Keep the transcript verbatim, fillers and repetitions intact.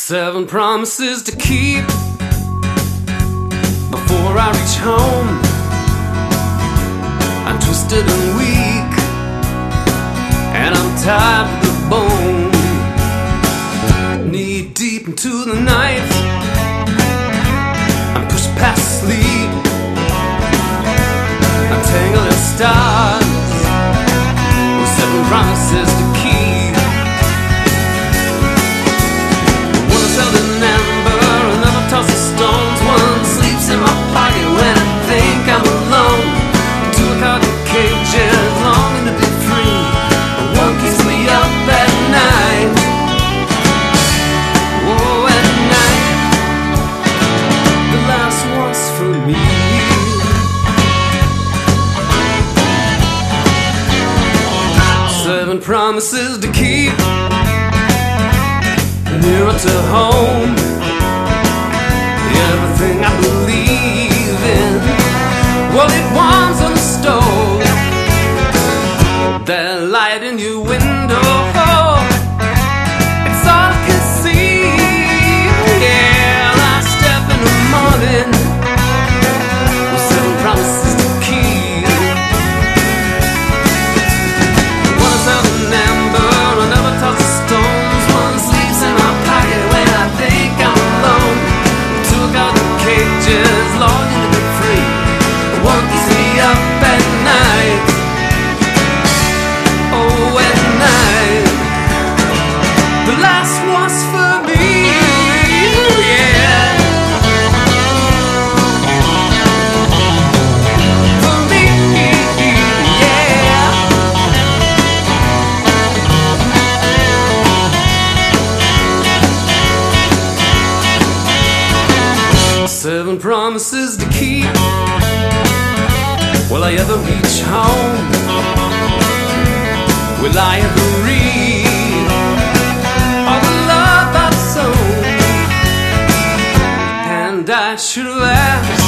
Seven promises to keep before I reach home. I'm twisted and weak, and I'm tired to the bone. Knee deep into the night, I'm pushed past sleep. I'm tangled in stars with seven promises to keep. One is held in amber, another tosses stones. One sleeps in my pocket when I think I'm alone. Two are caught in cages, longing to be free. One keeps me up at night. Oh, at night. The last one's for me. Seven promises to keep nearer to home. Everything I believe in, well, it warms on the stove. That light in your window, it's all I can see. Yeah, I step in the morning with seven promises to keep. One is held in amber, another tosses stones. One sleeps in my pocket when I think I'm alone. Two are caught in cages, longing to be free. One keeps me up at night. Oh, at night. The last one's for me. Yeah. For me. Yeah. Seven promises to keep. Will I ever reach home? Will I ever read all the love I've sown? And I should have asked